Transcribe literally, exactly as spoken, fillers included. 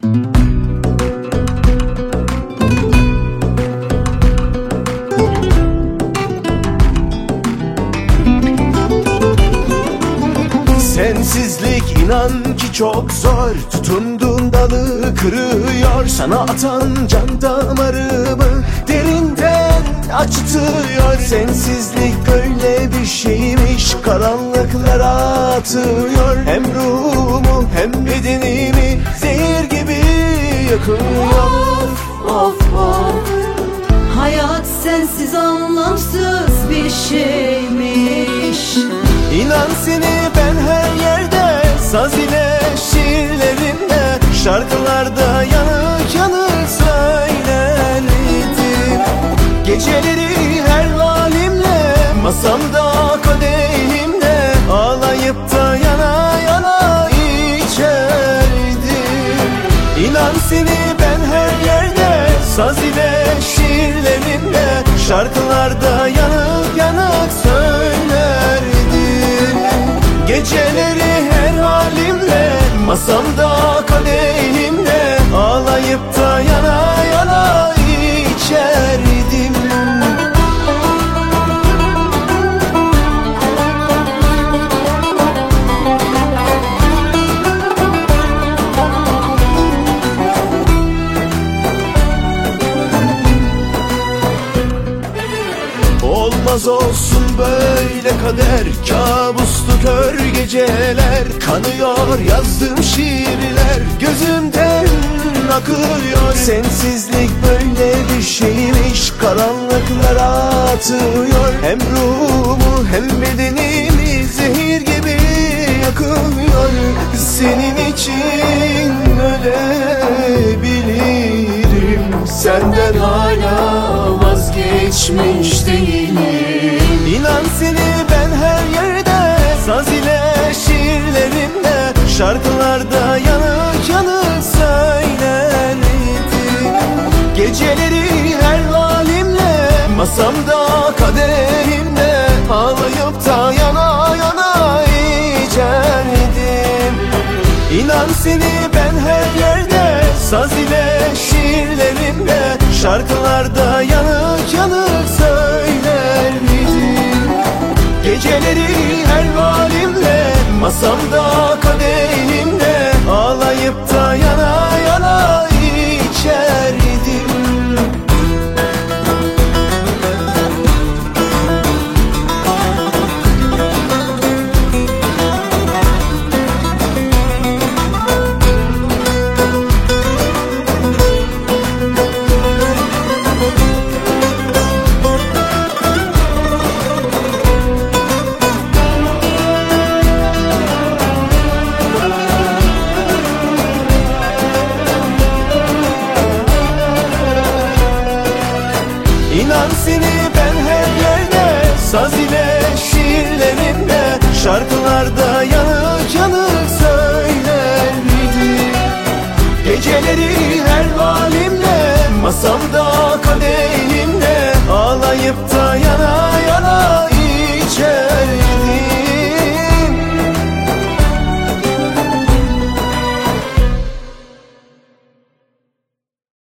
Sensizlik inan ki çok zor, tutunduğun dalı kırıyor. Sana atan can damarımı derinden acıtıyor. Sensizlik böyle bir şeymiş, karanlıklara atıyor. Hem ruhumu hem bedenimi zehir gibi yakıyor. Of of of, hayat sensiz anlamsız bir şeymiş. İnan seni ben her yerde, saz ile şiirlerimle, şarkılarda yanık yanık söylerdim. Geceleri her halimle, masamda kadehimle, ağlayıp da yana yana içerdim. İnan seni ben her yerde, saz ile şiirlerimle, şarkılarda yanık yanık söylerdim. Geceleri her halimle, masamda kadehimle, ağlayıp da yana yana içerdim. Olmaz olsun böyle kader, kabuslu kör geceler, kanıyor yazdığım şiirler, gözümden akıyor. Sensizlik böyle bir şeymiş, karanlıklara atıyor. Hem ruhumu hem bedenimi zehir gibi yakıyor. Senin için ölebilirim, senden hala vazgeçmiş değilim. İnan seni ben her yerde, saz ile şiirlerimle, şarkılarda yanık yanık söylerdim. Geceleri her halimle, masamda kadehimle, ağlayıp da yana yana içerdim. İnan seni ben her yerde, saz ile şiirlerimle, şarkılarda yanık yanık söylerdim. Geceleri her halimle, masamda kadehimle, ağlayıp da yana yana içerdim. İnan seni ben her yerde, saz ile şiirlerimle, şarkılarda yanık yanık söylerdim. Geceleri her halimle, masamda kadehimle, ağlayıp da